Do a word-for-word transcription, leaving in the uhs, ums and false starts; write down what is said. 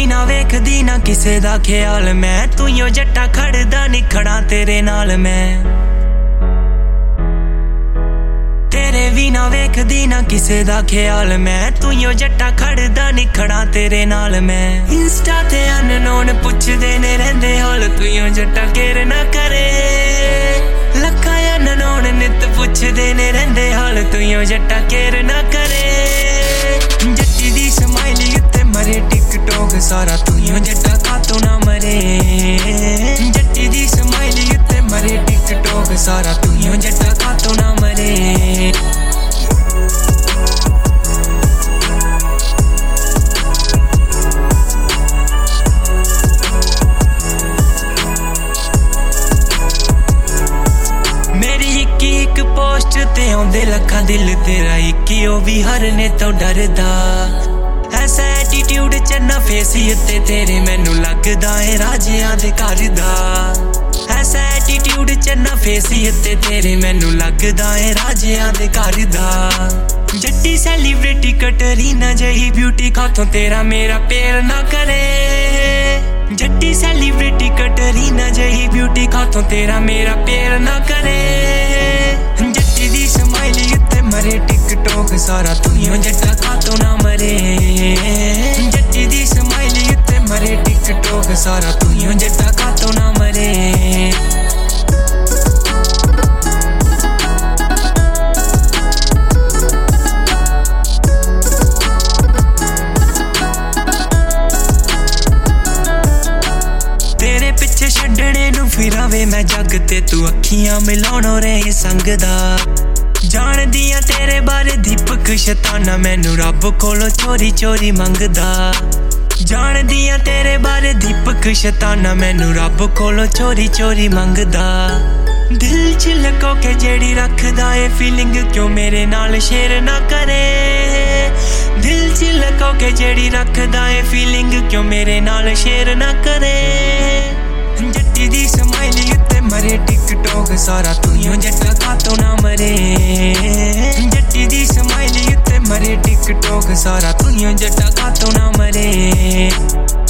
भी ना वेखदी ना किसे दा ख्याल मैं तू यो जट्टा खड़दा नहीं खड़ा तेरे नाल मैं तेरे भी ना वेखदी ना किसे दा ख्याल मैं तू यो जट्टा खड़दा नहीं खड़ा तेरे नाल मैं इंस्टा ते अननोन पुछदे ने रहंदे हाल तू यो जट्टा केर ना करे लखा अननोन नित पुछदे ने रहंदे हाल तू यो जट्टा केर ना करे जट्टी दी स्माइल उत्ते मरे टिकटॉक सारा तू यो जट्टा कातों ना मरे जट्टी दी स्माइल उत्ते मरे टिकटॉक सारा तू यो जट्टा कातों ना मरे पोस्ट ते आउंदे लखा दिल तेरा इक्की ओ भी हरने तो डरदा ऐसा एटीट्यूड चन्ना फेस उत्ते तेरे मैनू लगदा है राजियां दे घर दा ऐसा एटीट्यूड चन्ना फेस उत्ते तेरे मैनू लगदा है राजियां दे घर दा जट्टी सेलिब्रिटी कटरीना जही ब्यूटी खातों तेरा मेरा पैर ना करे जट्टी सेलिब्रिटी कटरीना जही ब्यूटी खातों तेरा मेरा पैर ना करे जट्टी दी स्माइल उत्ते मरे टिकटॉक सारा तू यो जट्टा खातों ना मरे जट्टी दी स्माइल उत्ते मरे टिकटॉक सारा तू यो जट्टा खातों ना मरे छड्डने नू फिरावे मैं जग ते तू अखियां मिलाउणों रहे संगदा जान दियां तेरे बारे दीपक शताना मैनू रब कोलों चोरी चोरी मंगदा जान दियां तेरे बारे दीपक शताना मैनू रब कोलों चोरी चोरी मंगदा दिल च लको के जेड़ी रखदा ए फीलिंग क्यों मेरे नाल शेयर ना करे दिल च लको के जेड़ी रखदा ए फीलिंग क्यों मेरे नाल शेयर ना करे जट्टी दी स्माइल उत्ते मरे टिकटॉक सारा तू यो जट्टा खातों ना मरे जट्टी दी स्माइल उत्ते मरे टिकटॉक सारा तू यो जट्टा खातों ना मरे।